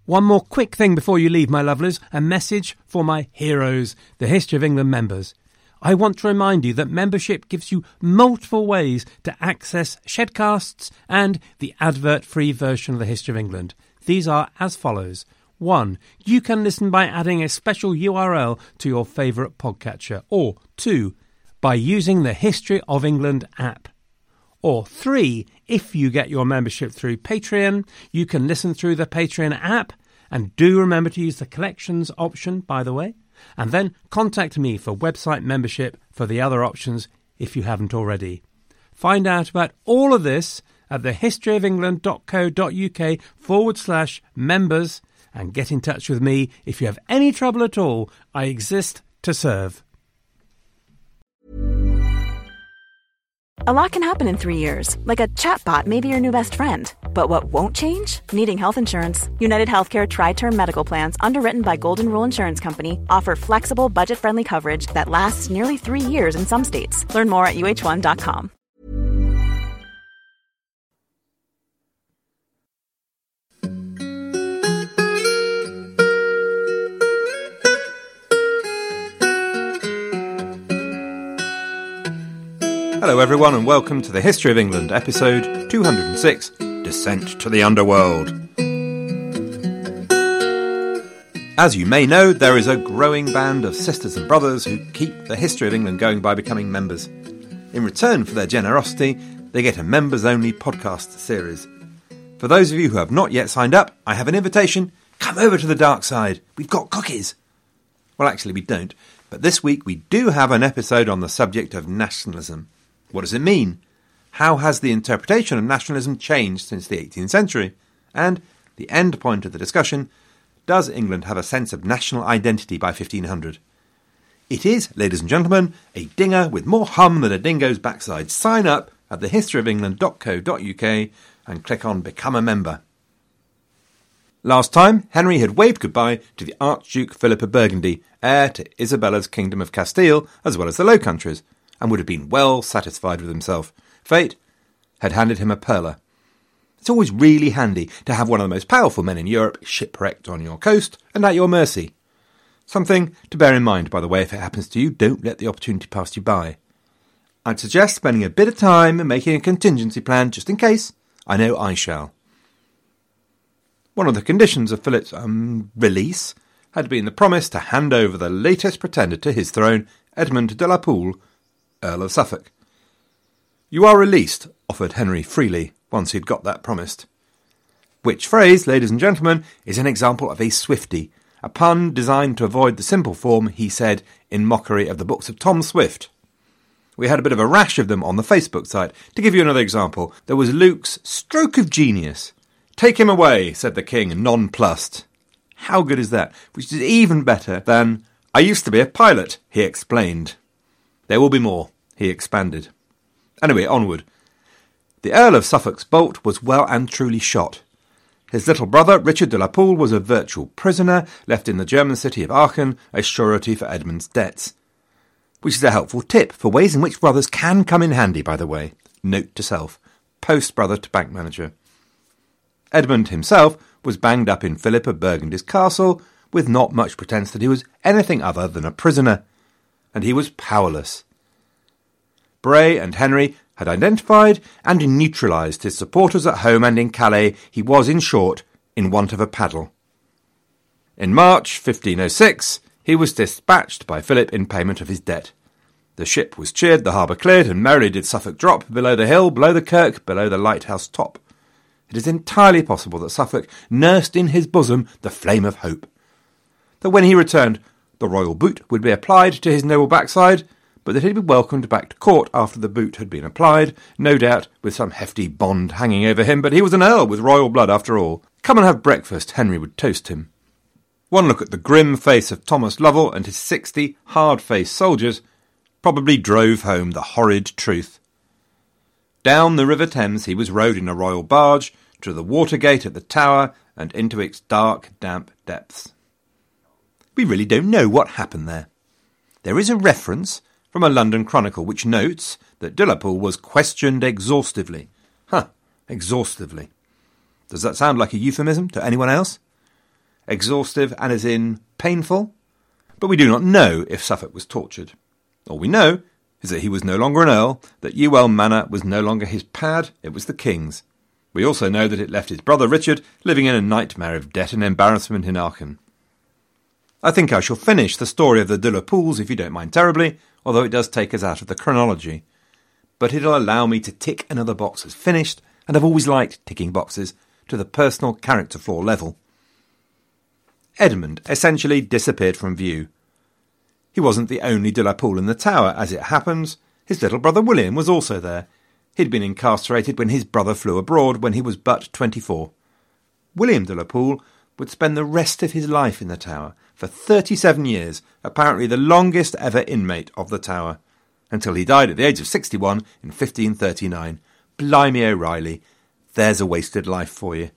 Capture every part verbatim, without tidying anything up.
One more quick thing before you leave, my lovelies, a message for my heroes, the History of England members. I want to remind you that membership gives you multiple ways to access Shedcasts and the advert-free version of the History of England. These are as follows. One, you can listen by adding a special U R L to your favourite podcatcher. Or two, by using the History of England app. Or three, if you get your membership through Patreon, you can listen through the Patreon app. And do remember to use the collections option, by the way. And then contact me for website membership for the other options if you haven't already. Find out about all of this at thehistoryofengland.co.uk forward slash members and get in touch with me if you have any trouble at all. I exist to serve. A lot can happen in three years, like a chatbot may be your new best friend. But what won't change? Needing health insurance. United Healthcare Tri-Term Medical Plans, underwritten by Golden Rule Insurance Company, offer flexible, budget-friendly coverage that lasts nearly three years in some states. Learn more at U H one dot com. Hello everyone and welcome to the History of England, episode two hundred six, Descent to the Underworld. As you may know, there is a growing band of sisters and brothers who keep the History of England going by becoming members. In return for their generosity, they get a members-only podcast series. For those of you who have not yet signed up, I have an invitation. Come over to the dark side. We've got cookies. Well, actually we don't, but this week we do have an episode on the subject of nationalism. What does it mean? How has the interpretation of nationalism changed since the eighteenth century? And, the end point of the discussion, does England have a sense of national identity by fifteen hundred? It is, ladies and gentlemen, a dinger with more hum than a dingo's backside. Sign up at thehistoryofengland.co.uk and click on Become a Member. Last time, Henry had waved goodbye to the Archduke Philip of Burgundy, heir to Isabella's Kingdom of Castile, as well as the Low Countries, and would have been well satisfied with himself. Fate had handed him a pearler. It's always really handy to have one of the most powerful men in Europe shipwrecked on your coast and at your mercy. Something to bear in mind, by the way, if it happens to you. Don't let the opportunity pass you by. I'd suggest spending a bit of time and making a contingency plan just in case. I know I shall. One of the conditions of Philip's um, release had been the promise to hand over the latest pretender to his throne, Edmund de la Pole, Earl of Suffolk. You are released, offered Henry freely, once he'd got that promised. Which phrase, ladies and gentlemen, is an example of a swifty, a pun designed to avoid the simple form he said in mockery of the books of Tom Swift. We had a bit of a rash of them on the Facebook site. To give you another example, there was Luke's stroke of genius. Take him away, said the king, nonplussed. How good is that? Which is even better than, I used to be a pilot, he explained. There will be more, he expanded. Anyway, onward. The Earl of Suffolk's bolt was well and truly shot. His little brother, Richard de la Pole, was a virtual prisoner, left in the German city of Aachen, a surety for Edmund's debts. Which is a helpful tip for ways in which brothers can come in handy, by the way. Note to self. Post-brother to bank manager. Edmund himself was banged up in Philip of Burgundy's castle, with not much pretence that he was anything other than a prisoner. And he was powerless. Bray and Henry had identified and neutralised his supporters at home and in Calais. He was, in short, in want of a paddle. In March fifteen oh six, he was dispatched by Philip in payment of his debt. The ship was cheered, the harbour cleared, and merrily did Suffolk drop below the hill, below the kirk, below the lighthouse top. It is entirely possible that Suffolk nursed in his bosom the flame of hope. That when he returned, the royal boot would be applied to his noble backside, but that he'd be welcomed back to court after the boot had been applied, no doubt with some hefty bond hanging over him, but he was an earl with royal blood after all. Come and have breakfast, Henry would toast him. One look at the grim face of Thomas Lovell and his sixty hard-faced soldiers probably drove home the horrid truth. Down the River Thames he was rowed in a royal barge to the Watergate at the Tower and into its dark, damp depths. We really don't know what happened there. There is a reference from a London chronicle which notes that de la Pole was questioned exhaustively. Huh, exhaustively. Does that sound like a euphemism to anyone else? exhaustive and as in painful, but we do not know if Suffolk was tortured. All we know is that he was no longer an earl, that Ewell Manor was no longer his pad, it was the king's. We also know that it left his brother Richard living in a nightmare of debt and embarrassment in Aachen. I think I shall finish the story of the de la Poles, if you don't mind terribly, although it does take us out of the chronology. But it'll allow me to tick another box as finished, and I've always liked ticking boxes to the personal character flaw level. Edmund essentially disappeared from view. He wasn't the only de la Pole in the Tower, as it happens. His little brother William was also there. He'd been incarcerated when his brother flew abroad when he was but twenty-four. William de la Pole would spend the rest of his life in the Tower for thirty-seven years, apparently the longest ever inmate of the Tower, until he died at the age of sixty-one in fifteen thirty-nine. Blimey O'Reilly, there's a wasted life for you.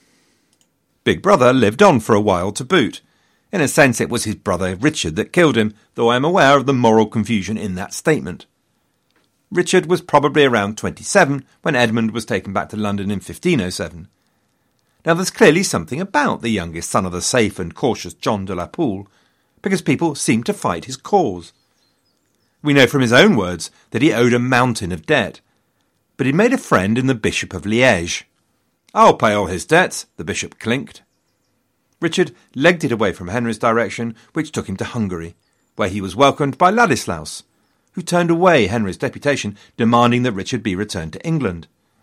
Big Brother lived on for a while to boot. In a sense, it was his brother Richard that killed him, though I am aware of the moral confusion in that statement. Richard was probably around twenty-seven when Edmund was taken back to London in fifteen oh seven. Now there's clearly something about the youngest son of the safe and cautious John de la Pole, because people seem to fight his cause. We know from his own words that he owed a mountain of debt, but he made a friend in the Bishop of Liège. "I'll pay all his debts," the bishop clinked. Richard legged it away from Henry's direction, which took him to Hungary, where he was welcomed by Ladislaus, who turned away Henry's deputation, demanding that Richard be returned to England.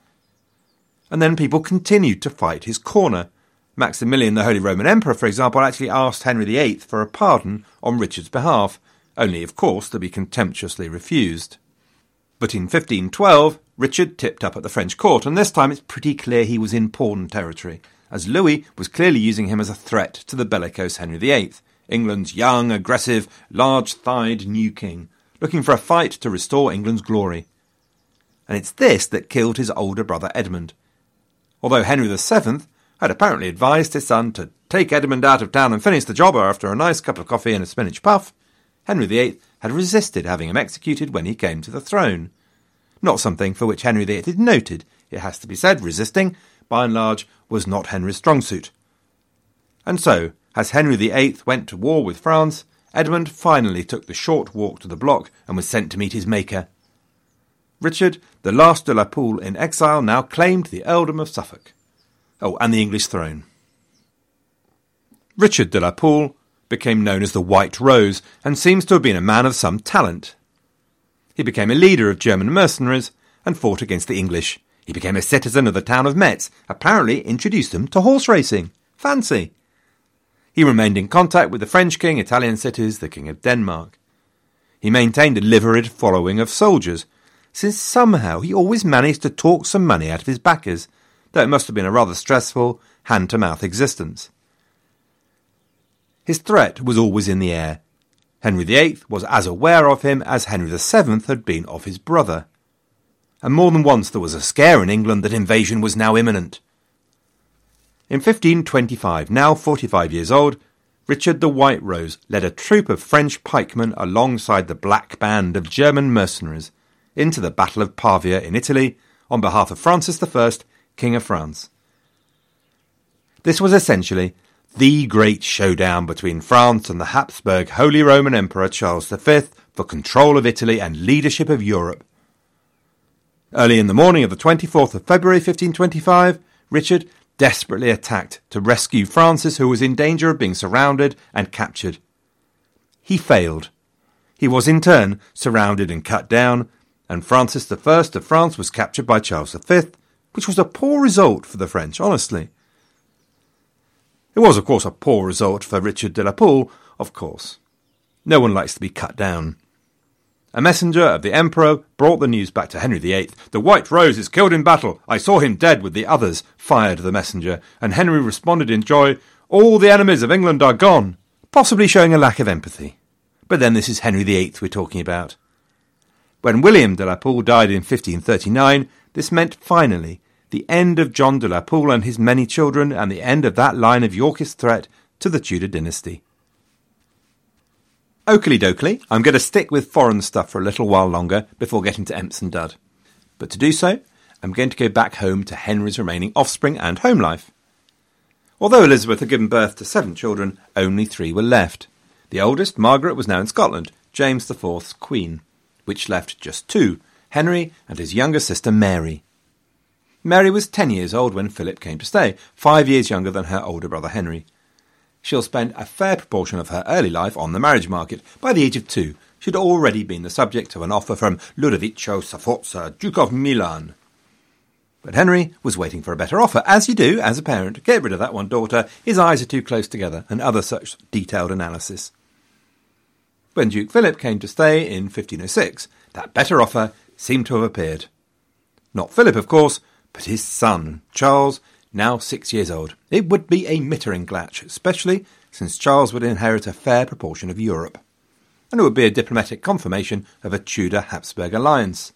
And then people continued to fight his corner. Maximilian, the Holy Roman Emperor, for example, actually asked Henry the Eighth for a pardon on Richard's behalf, only, of course, to be contemptuously refused. But in fifteen twelve, Richard tipped up at the French court, and this time it's pretty clear he was in pawn territory, as Louis was clearly using him as a threat to the bellicose Henry the Eighth, England's young, aggressive, large-thighed new king, looking for a fight to restore England's glory. And it's this that killed his older brother Edmund. Although Henry the Seventh had apparently advised his son to take Edmund out of town and finish the job after a nice cup of coffee and a spinach puff, Henry the Eighth had resisted having him executed when he came to the throne. Not something for which Henry the Eighth is noted. It has to be said, resisting, by and large, was not Henry's strong suit. And so, as Henry the Eighth went to war with France, Edmund finally took the short walk to the block and was sent to meet his maker. Richard, the last de la Pole in exile, now claimed the earldom of Suffolk. Oh, and the English throne. Richard de la Pole became known as the White Rose and seems to have been a man of some talent. He became a leader of German mercenaries and fought against the English. He became a citizen of the town of Metz, apparently introduced them to horse racing. Fancy! He remained in contact with the French king, Italian cities, the King of Denmark. He maintained a liveried following of soldiers, since somehow he always managed to talk some money out of his backers, though it must have been a rather stressful, hand-to-mouth existence. His threat was always in the air. Henry the Eighth was as aware of him as Henry the Seventh had been of his brother. And more than once there was a scare in England that invasion was now imminent. In fifteen twenty-five, now forty-five years old, Richard the White Rose led a troop of French pikemen alongside the black band of German mercenaries into the Battle of Pavia in Italy on behalf of Francis the First, King of France. This was essentially the great showdown between France and the Habsburg Holy Roman Emperor Charles the Fifth for control of Italy and leadership of Europe. Early in the morning of the twenty-fourth of February fifteen twenty-five, Richard desperately attacked to rescue Francis, who was in danger of being surrounded and captured. He failed. He was in turn surrounded and cut down, and Francis the First of France was captured by Charles the Fifth, which was a poor result for the French, honestly. It was, of course, a poor result for Richard de la Pole, of course. No one likes to be cut down. A messenger of the Emperor brought the news back to Henry the Eighth. "The White Rose is killed in battle. I saw him dead with the others," fired the messenger, and Henry responded in joy, "All the enemies of England are gone," possibly showing a lack of empathy. But then this is Henry the Eighth we're talking about. When William de la Pole died in fifteen thirty-nine, this meant finally the end of John de la Pole and his many children, and the end of that line of Yorkist threat to the Tudor dynasty. Oakley dokley, I'm going to stick with foreign stuff for a little while longer before getting to Emps and Dud. But to do so, I'm going to go back home to Henry's remaining offspring and home life. Although Elizabeth had given birth to seven children, only three were left. The oldest, Margaret, was now in Scotland, James the Fourth's queen, which left just two, Henry and his younger sister Mary. Mary was ten years old when Philip came to stay, five years younger than her older brother Henry. She'll spend a fair proportion of her early life on the marriage market. By the age of two, she'd already been the subject of an offer from Ludovico Sforza, Duke of Milan. But Henry was waiting for a better offer, as you do, as a parent. Get rid of that one daughter, his eyes are too close together, and other such detailed analysis. When Duke Philip came to stay in fifteen oh six, that better offer seemed to have appeared. Not Philip, of course, but his son, Charles, now six years old. It would be a Mitteringlach, especially since Charles would inherit a fair proportion of Europe. And it would be a diplomatic confirmation of a Tudor-Habsburg alliance.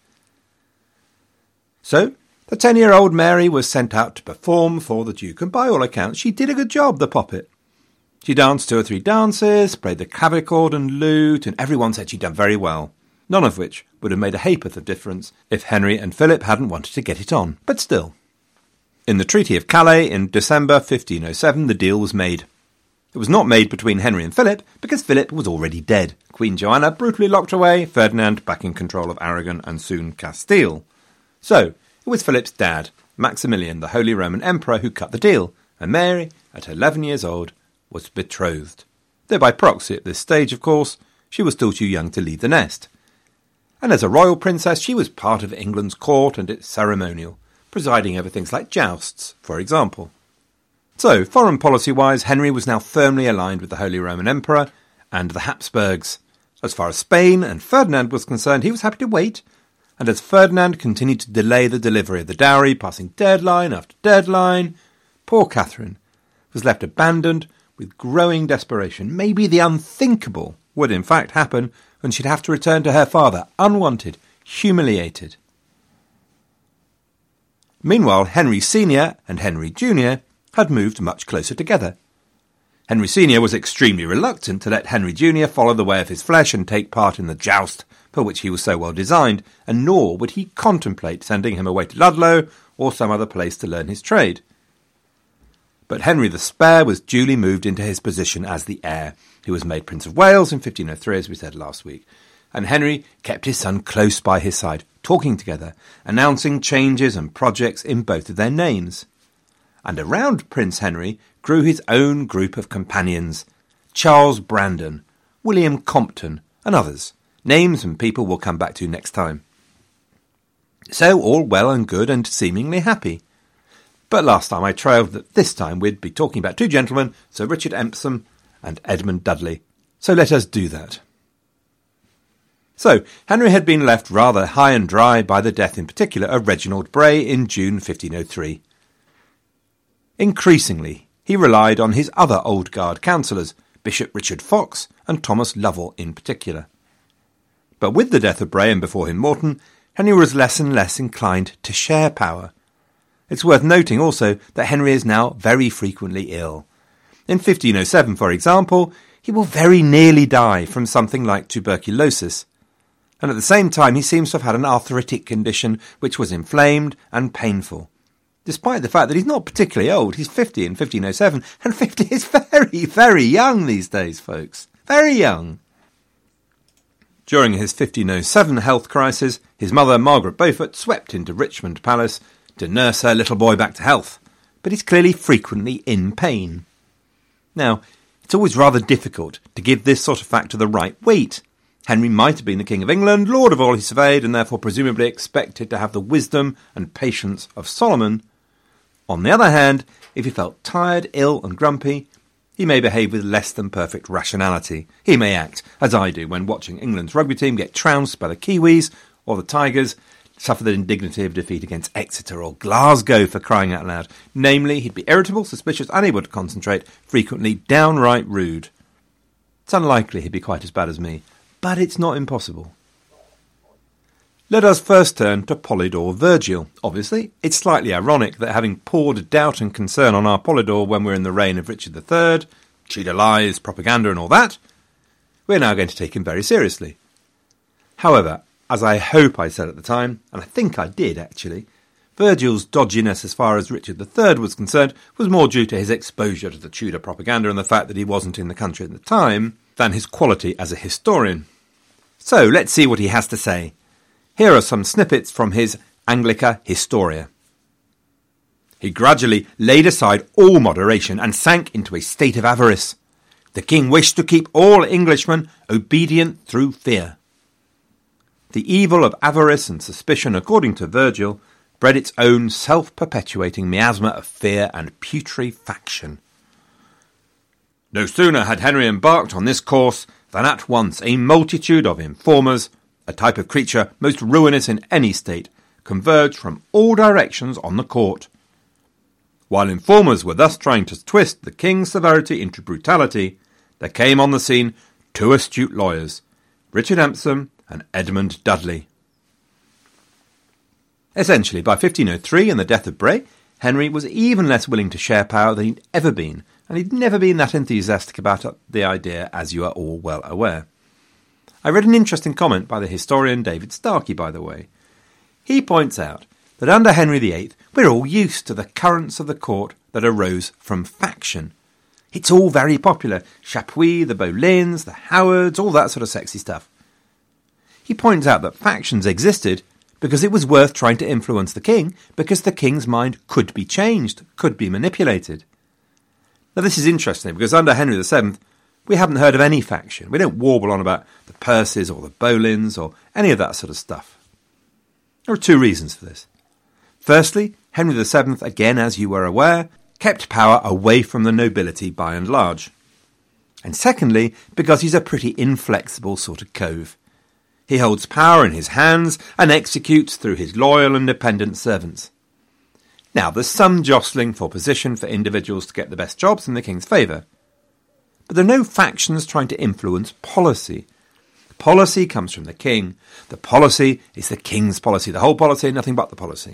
So, the ten-year-old Mary was sent out to perform for the Duke, and by all accounts she did a good job, the poppet. She danced two or three dances, played the clavichord and lute, and everyone said she'd done very well. None of which would have made a ha'porth of difference if Henry and Philip hadn't wanted to get it on. But still. In the Treaty of Calais in December fifteen oh seven, the deal was made. It was not made between Henry and Philip, because Philip was already dead. Queen Joanna brutally locked away, Ferdinand back in control of Aragon and soon Castile. So, it was Philip's dad, Maximilian, the Holy Roman Emperor, who cut the deal, and Mary, at eleven years old, was betrothed. Though by proxy at this stage, of course, she was still too young to leave the nest. And as a royal princess, she was part of England's court and its ceremonial, presiding over things like jousts, for example. So, foreign policy-wise, Henry was now firmly aligned with the Holy Roman Emperor and the Habsburgs. As far as Spain and Ferdinand was concerned, he was happy to wait, and as Ferdinand continued to delay the delivery of the dowry, passing deadline after deadline, poor Catherine was left abandoned with growing desperation. Maybe the unthinkable would in fact happen, and she'd have to return to her father, unwanted, humiliated. Meanwhile, Henry Senior and Henry Junior had moved much closer together. Henry Senior was extremely reluctant to let Henry Junior follow the way of his flesh and take part in the joust for which he was so well designed, and nor would he contemplate sending him away to Ludlow or some other place to learn his trade. But Henry the Spare was duly moved into his position as the heir. He was made Prince of Wales in fifteen oh three, as we said last week, and Henry kept his son close by his side, talking together, announcing changes and projects in both of their names. And around Prince Henry grew his own group of companions, Charles Brandon, William Compton, and others, names and people we'll come back to next time. So all well and good and seemingly happy. But last time I trailed that this time we'd be talking about two gentlemen, Sir Richard Empson and Edmund Dudley. So let us do that. So, Henry had been left rather high and dry by the death in particular of Reginald Bray in June fifteen oh three. Increasingly, he relied on his other old guard councillors, Bishop Richard Fox and Thomas Lovell in particular. But with the death of Bray and before him Morton, Henry was less and less inclined to share power. It's worth noting also that Henry is now very frequently ill. In fifteen oh seven, for example, he will very nearly die from something like tuberculosis. And at the same time he seems to have had an arthritic condition which was inflamed and painful. Despite the fact that he's not particularly old, he's fifty in fifteen oh seven, and fifty is very, very young these days, folks. Very young. During his fifteen oh seven health crisis, his mother, Margaret Beaufort, swept into Richmond Palace to nurse her little boy back to health, but he's clearly frequently in pain. Now, it's always rather difficult to give this sort of factor the right weight. Henry might have been the King of England, lord of all he surveyed, and therefore presumably expected to have the wisdom and patience of Solomon. On the other hand, if he felt tired, ill and grumpy, he may behave with less than perfect rationality. He may act, as I do when watching England's rugby team get trounced by the Kiwis, or the Tigers suffer the indignity of defeat against Exeter or Glasgow, for crying out loud. Namely, he'd be irritable, suspicious, unable to concentrate, frequently downright rude. It's unlikely he'd be quite as bad as me, but it's not impossible. Let us first turn to Polydore Virgil. Obviously, it's slightly ironic that having poured doubt and concern on our Polydore when we're in the reign of Richard the Third, Tudor lies, propaganda and all that, we're now going to take him very seriously. However, as I hope I said at the time, and I think I did actually, Virgil's dodginess as far as Richard the Third was concerned was more due to his exposure to the Tudor propaganda and the fact that he wasn't in the country at the time than his quality as a historian. So let's see what he has to say. Here are some snippets from his Anglica Historia. He gradually laid aside all moderation and sank into a state of avarice. The king wished to keep all Englishmen obedient through fear. The evil of avarice and suspicion, according to Virgil, bred its own self-perpetuating miasma of fear and putrefaction. No sooner had Henry embarked on this course than at once a multitude of informers, a type of creature most ruinous in any state, converged from all directions on the court. While informers were thus trying to twist the king's severity into brutality, there came on the scene two astute lawyers, Richard Empson and Edmund Dudley. Essentially, by fifteen oh three and the death of Bray, Henry was even less willing to share power than he'd ever been, and he'd never been that enthusiastic about the idea, as you are all well aware. I read an interesting comment by the historian David Starkey, by the way. He points out that under Henry the Eighth, we're all used to the currents of the court that arose from faction. It's all very popular. Chapuis, the Boleyns, the Howards, all that sort of sexy stuff. He points out that factions existed because it was worth trying to influence the king, because the king's mind could be changed, could be manipulated. Now this is interesting, because under Henry the Seventh, we haven't heard of any faction. We don't warble on about the Percys or the Boleyns or any of that sort of stuff. There are two reasons for this. Firstly, Henry the Seventh, again as you were aware, kept power away from the nobility by and large. And secondly, because he's a pretty inflexible sort of cove. He holds power in his hands and executes through his loyal and dependent servants. Now, there's some jostling for position for individuals to get the best jobs in the king's favour. But there are no factions trying to influence policy. Policy comes from the king. The policy is the king's policy. The whole policy, nothing but the policy.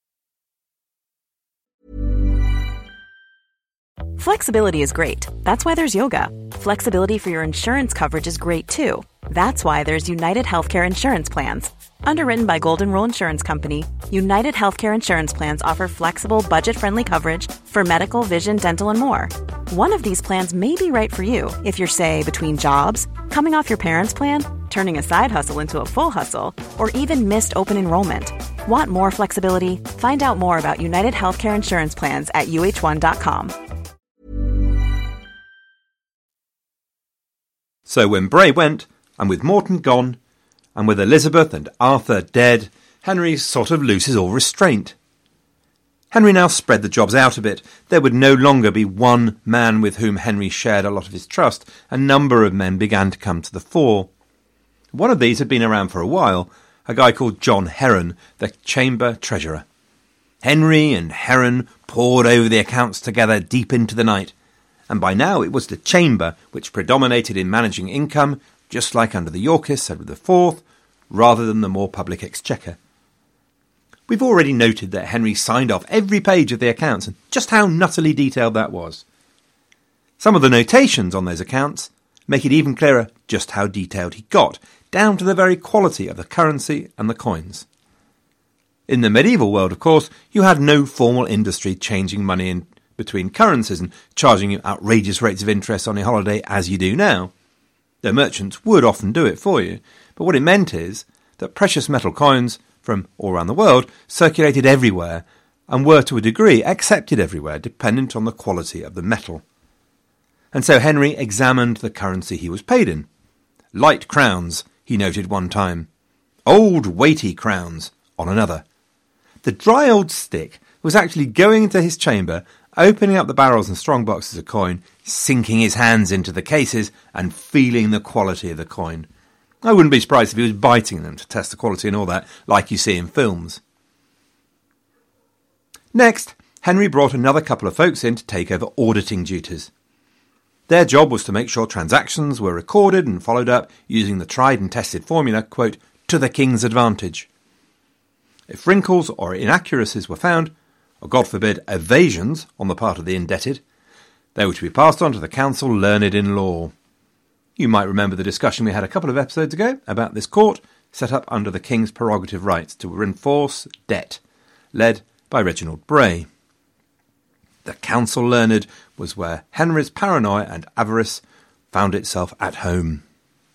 Flexibility is great. That's why there's yoga. Flexibility for your insurance coverage is great too. That's why there's United Healthcare Insurance Plans. Underwritten by Golden Rule Insurance Company, United Healthcare Insurance Plans offer flexible, budget-friendly coverage for medical, vision, dental, and more. One of these plans may be right for you if you're, say, between jobs, coming off your parents' plan, turning a side hustle into a full hustle, or even missed open enrollment. Want more flexibility? Find out more about United Healthcare Insurance Plans at U H one dot com. So when Bray went, and with Morton gone, and with Elizabeth and Arthur dead, Henry sort of loses all restraint. Henry now spread the jobs out a bit. There would no longer be one man with whom Henry shared a lot of his trust. A number of men began to come to the fore. One of these had been around for a while, a guy called John Heron, the Chamber Treasurer. Henry and Heron pored over the accounts together deep into the night, and by now it was the Chamber which predominated in managing income, just like under the Yorkists, Edward the Fourth, rather than the more public exchequer. We've already noted that Henry signed off every page of the accounts, and just how nuttily detailed that was. Some of the notations on those accounts make it even clearer just how detailed he got, down to the very quality of the currency and the coins. In the medieval world, of course, you had no formal industry changing money in between currencies and charging you outrageous rates of interest on your holiday as you do now. The merchants would often do it for you, but what it meant is that precious metal coins from all around the world circulated everywhere and were to a degree accepted everywhere, dependent on the quality of the metal. And so Henry examined the currency he was paid in. Light crowns, he noted one time. Old weighty crowns on another. The dry old stick was actually going into his chamber, opening up the barrels and strong boxes of coin, sinking his hands into the cases and feeling the quality of the coin. I wouldn't be surprised if he was biting them to test the quality and all that, like you see in films. Next, Henry brought another couple of folks in to take over auditing duties. Their job was to make sure transactions were recorded and followed up using the tried and tested formula, quote, to the king's advantage. If wrinkles or inaccuracies were found, or God forbid evasions on the part of the indebted, they were to be passed on to the council learned in law. You might remember the discussion we had a couple of episodes ago about this court, set up under the king's prerogative rights to enforce debt, led by Reginald Bray. The Council Learned was where Henry's paranoia and avarice found itself at home.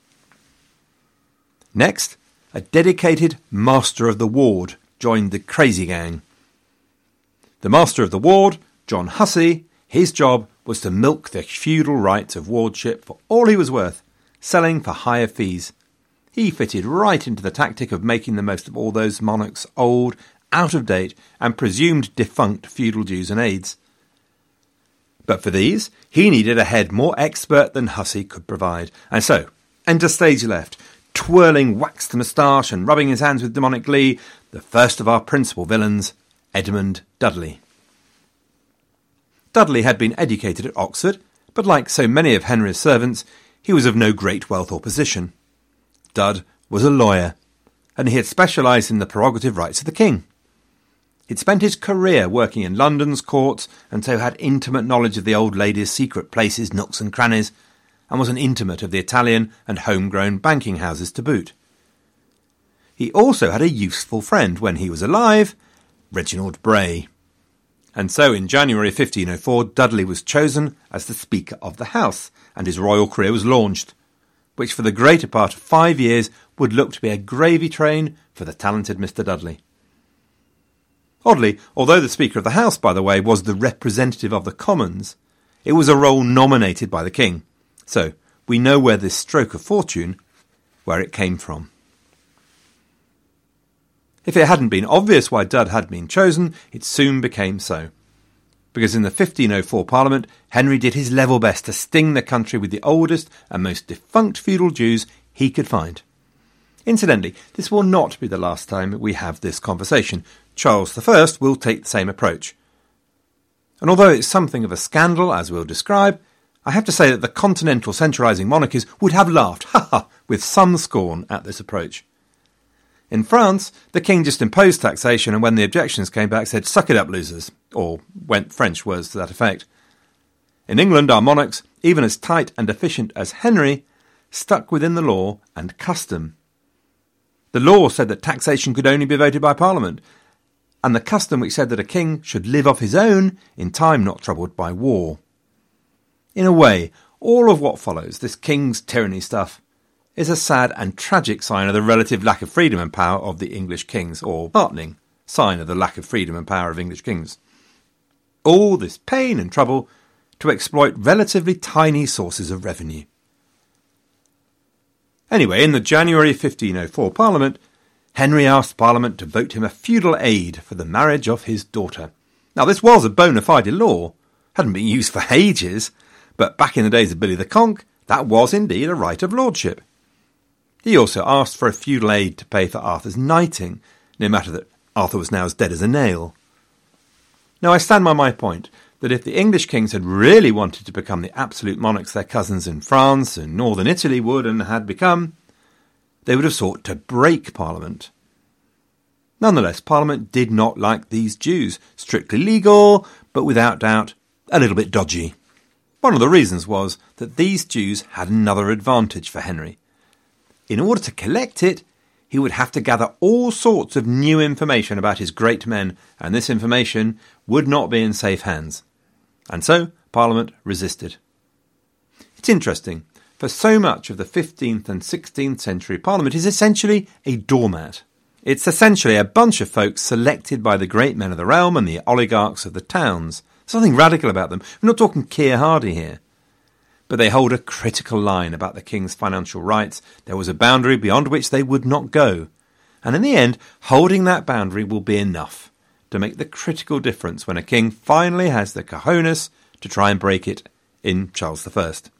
Next, a dedicated Master of the Ward joined the crazy gang. The Master of the Ward, John Hussey, his job was to milk the feudal rights of wardship for all he was worth, selling for higher fees. He fitted right into the tactic of making the most of all those monarchs' old, out of date and presumed defunct feudal dues and aids. But for these, he needed a head more expert than Hussey could provide. And so, enter stage left, twirling waxed moustache and rubbing his hands with demonic glee, the first of our principal villains, Edmund Dudley. Dudley had been educated at Oxford, but like so many of Henry's servants, he was of no great wealth or position. Dud was a lawyer, and he had specialised in the prerogative rights of the king. He'd spent his career working in London's courts, and so had intimate knowledge of the old lady's secret places, nooks and crannies, and was an intimate of the Italian and homegrown banking houses to boot. He also had a useful friend when he was alive, Reginald Bray. And so in January fifteen oh four, Dudley was chosen as the Speaker of the House, and his royal career was launched, which for the greater part of five years would look to be a gravy train for the talented Mister Dudley. Oddly, although the Speaker of the House, by the way, was the representative of the Commons, it was a role nominated by the King. So we know where this stroke of fortune, where it came from. If it hadn't been obvious why Dud had been chosen, it soon became so. Because in the fifteen oh four Parliament, Henry did his level best to sting the country with the oldest and most defunct feudal dues he could find. Incidentally, this will not be the last time we have this conversation. Charles the First will take the same approach. And although it's something of a scandal, as we'll describe, I have to say that the continental centralising monarchies would have laughed, ha ha, with some scorn at this approach. In France, the king just imposed taxation, and when the objections came back said, "Suck it up, losers," or went French words to that effect. In England, our monarchs, even as tight and efficient as Henry, stuck within the law and custom. The law said that taxation could only be voted by Parliament, and the custom which said that a king should live off his own in time not troubled by war. In a way, all of what follows, this king's tyranny stuff, is a sad and tragic sign of the relative lack of freedom and power of the English kings, or heartening sign of the lack of freedom and power of English kings. All this pain and trouble to exploit relatively tiny sources of revenue. Anyway, in the January fifteen oh four Parliament, Henry asked Parliament to vote him a feudal aid for the marriage of his daughter. Now, this was a bona fide law, hadn't been used for ages, but back in the days of Billy the Conk, that was indeed a right of lordship. He also asked for a feudal aid to pay for Arthur's knighting, no matter that Arthur was now as dead as a nail. Now, I stand by my point that if the English kings had really wanted to become the absolute monarchs their cousins in France and northern Italy would and had become, they would have sought to break Parliament. Nonetheless, Parliament did not like these Jews, strictly legal, but without doubt a little bit dodgy. One of the reasons was that these Jews had another advantage for Henry. In order to collect it, he would have to gather all sorts of new information about his great men, and this information would not be in safe hands. And so Parliament resisted. It's interesting, for so much of the fifteenth and sixteenth century Parliament is essentially a doormat. It's essentially a bunch of folks selected by the great men of the realm and the oligarchs of the towns. There's nothing radical about them. We're not talking Keir Hardie here. But they hold a critical line about the king's financial rights. There was a boundary beyond which they would not go. And in the end, holding that boundary will be enough to make the critical difference when a king finally has the cojones to try and break it in Charles the First.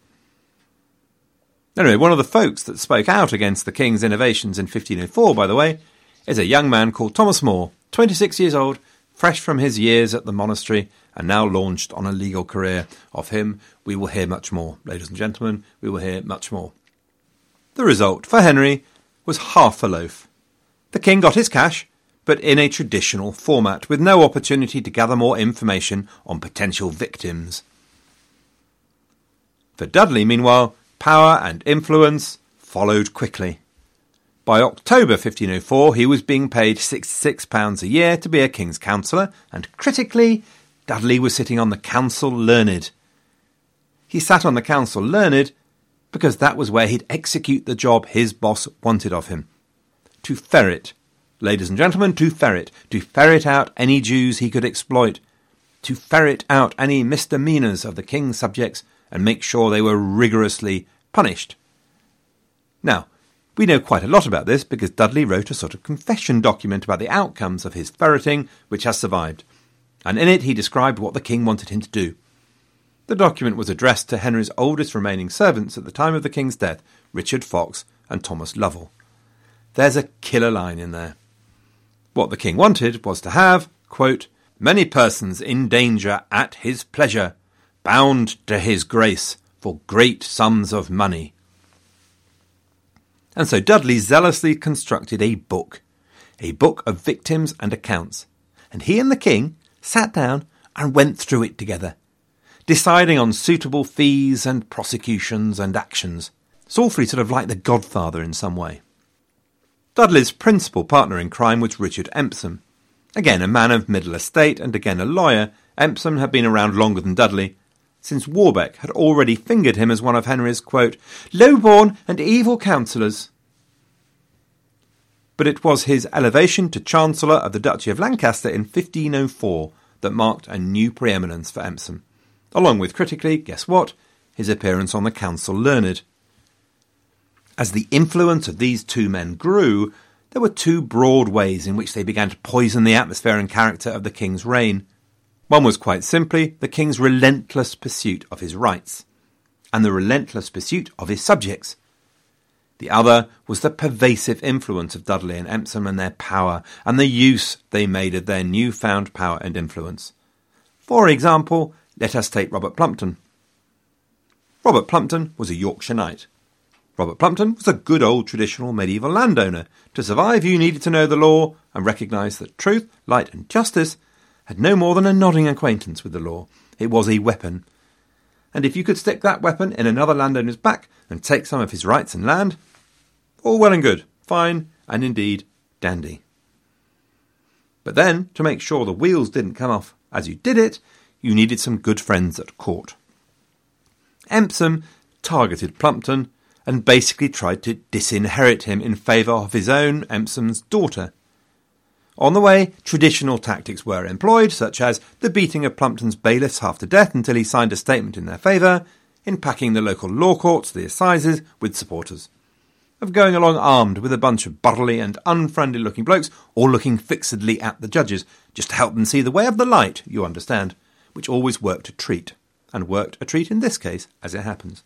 Anyway, one of the folks that spoke out against the king's innovations in fifteen oh four, by the way, is a young man called Thomas More, twenty-six years old, fresh from his years at the monastery, and now launched on a legal career. Of him, we will hear much more. Ladies and gentlemen, we will hear much more. The result, for Henry, was half a loaf. The king got his cash, but in a traditional format, with no opportunity to gather more information on potential victims. For Dudley, meanwhile, power and influence followed quickly. By October fifteen oh four, he was being paid sixty-six pounds a year to be a king's counsellor, and critically, Dudley was sitting on the Council Learned. He sat on the Council Learned because that was where he'd execute the job his boss wanted of him. To ferret, ladies and gentlemen, to ferret, to ferret out any Jews he could exploit, to ferret out any misdemeanours of the king's subjects and make sure they were rigorously punished. Now, we know quite a lot about this because Dudley wrote a sort of confession document about the outcomes of his ferreting, which has survived, and in it he described what the king wanted him to do. The document was addressed to Henry's oldest remaining servants at the time of the king's death, Richard Fox and Thomas Lovell. There's a killer line in there. What the king wanted was to have, quote, many persons in danger at his pleasure, bound to his grace for great sums of money. And so Dudley zealously constructed a book, a book of victims and accounts, and he and the king sat down and went through it together, deciding on suitable fees and prosecutions and actions. It's awfully sort of like The Godfather in some way. Dudley's principal partner in crime was Richard Empson. Again, a man of middle estate and again a lawyer, Empson had been around longer than Dudley, since Warbeck had already fingered him as one of Henry's, quote, low-born and evil counsellors. But it was his elevation to Chancellor of the Duchy of Lancaster in fifteen oh four that marked a new preeminence for Empson, along with, critically, guess what, his appearance on the Council Learned. As the influence of these two men grew, there were two broad ways in which they began to poison the atmosphere and character of the king's reign. One was quite simply the king's relentless pursuit of his rights, and the relentless pursuit of his subjects. The other was the pervasive influence of Dudley and Empson and their power, and the use they made of their newfound power and influence. For example, let us take Robert Plumpton. Robert Plumpton was a Yorkshire knight. Robert Plumpton was a good old traditional medieval landowner. To survive, you needed to know the law and recognise that truth, light and justice had no more than a nodding acquaintance with the law. It was a weapon. And if you could stick that weapon in another landowner's back and take some of his rights and land, all well and good, fine, and indeed dandy. But then, to make sure the wheels didn't come off as you did it, you needed some good friends at court. Empson targeted Plumpton and basically tried to disinherit him in favour of his own, Empson's daughter. On the way, traditional tactics were employed, such as the beating of Plumpton's bailiffs half to death until he signed a statement in their favour, in packing the local law courts, the assizes, with supporters, of going along armed with a bunch of burly and unfriendly-looking blokes, all looking fixedly at the judges, just to help them see the way of the light, you understand, which always worked a treat, and worked a treat in this case, as it happens.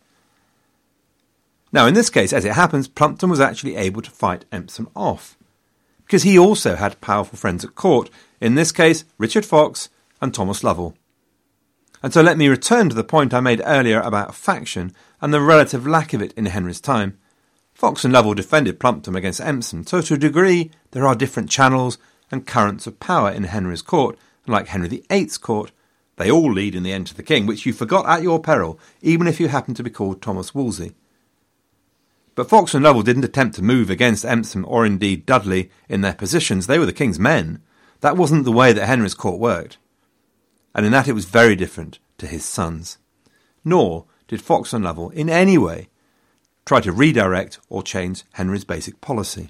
Now, in this case, as it happens, Plumpton was actually able to fight Empson off, because he also had powerful friends at court, in this case Richard Fox and Thomas Lovell. And so let me return to the point I made earlier about faction and the relative lack of it in Henry's time. Fox and Lovell defended Plumpton against Empson, so to a degree there are different channels and currents of power in Henry's court, and like Henry the Eighth's court, they all lead in the end to the king, which you forgot at your peril, even if you happen to be called Thomas Wolsey. But Fox and Lovell didn't attempt to move against Empson or indeed Dudley in their positions. They were the king's men. That wasn't the way that Henry's court worked. And in that it was very different to his sons. Nor did Fox and Lovell in any way try to redirect or change Henry's basic policy.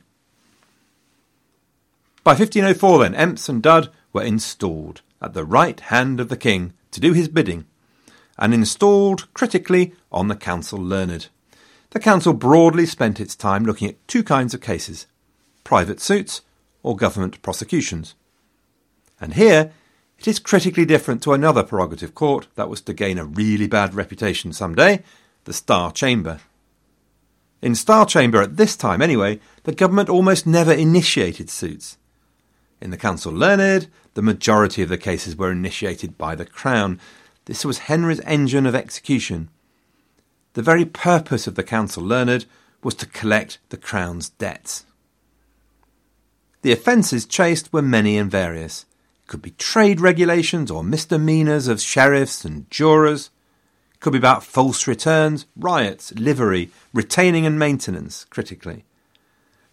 By fifteen oh four then, Empson and Dud were installed at the right hand of the king to do his bidding, and installed critically on the Council Learned. The council broadly spent its time looking at two kinds of cases, private suits or government prosecutions. And here, it is critically different to another prerogative court that was to gain a really bad reputation someday, the Star Chamber. In Star Chamber at this time anyway, the government almost never initiated suits. In the Council Learned, the majority of the cases were initiated by the Crown. This was Henry's engine of execution. The very purpose of the Council Learned was to collect the Crown's debts. The offences chased were many and various. It could be trade regulations or misdemeanours of sheriffs and jurors. It could be about false returns, riots, livery, retaining and maintenance, critically.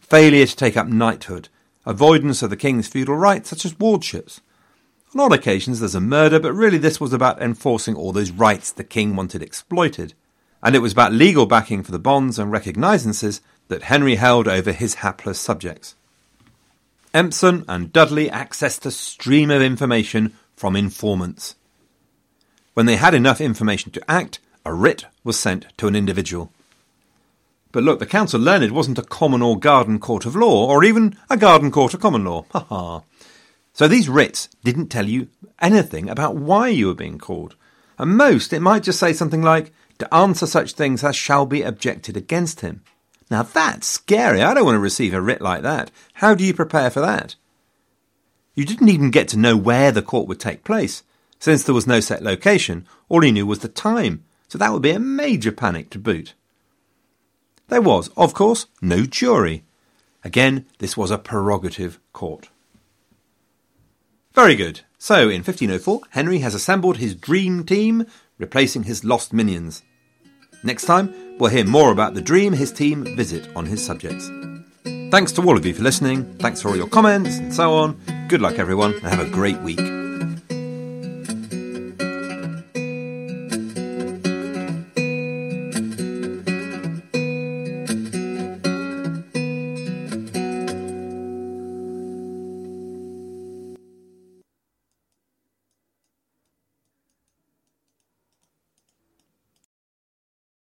failure to take up knighthood, avoidance of the king's feudal rights such as wardships. On odd occasions there's a murder, but really this was about enforcing all those rights the king wanted exploited. And it was about legal backing for the bonds and recognisances that Henry held over his hapless subjects. Empson and Dudley accessed a stream of information from informants. When they had enough information to act, a writ was sent to an individual. But look, the Council Learned wasn't a common or garden court of law, or even a garden court of common law. Ha ha. So these writs didn't tell you anything about why you were being called. At most, it might just say something like, to answer such things as shall be objected against him. Now that's scary. I don't want to receive a writ like that. How do you prepare for that? You didn't even get to know where the court would take place. Since there was no set location, all you knew was the time. So that would be a major panic to boot. There was, of course, no jury. Again, this was a prerogative court. Very good. So, in fifteen oh four, Henry has assembled his dream team, replacing his lost minions. Next time, we'll hear more about the dream his team visit on his subjects. Thanks to all of you for listening. Thanks for all your comments and so on. Good luck, everyone, and have a great week.